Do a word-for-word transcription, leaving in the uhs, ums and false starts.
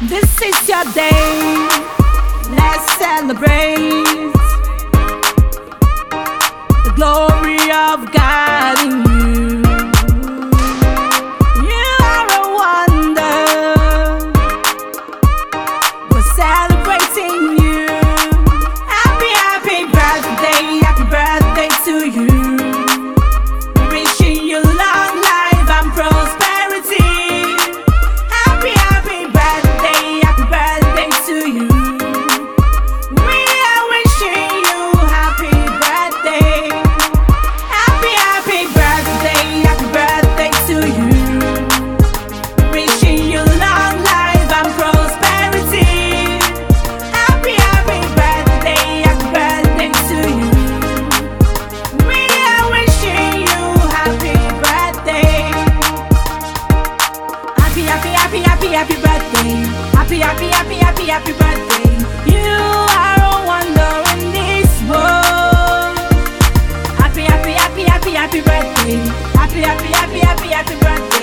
This is your day, let's celebrate the glory of God in you. You are a wonder, we're celebrating you. Happy, happy birthday, happy birthday to you. Wishing you long life and prosperity. Happy, happy birthday, happy birthday to you. We are wishing you happy birthday. Happy, happy birthday, happy birthday to you. Wishing you long life and prosperity. Happy, happy birthday, happy birthday to you. We are wishing you happy birthday. Happy, happy, happy, happy, happy birthday. Happy, happy, happy, happy, happy birthday. You are a wonder in this world. Happy, happy, happy, happy, happy birthday. Happy, happy, happy, happy, happy birthday.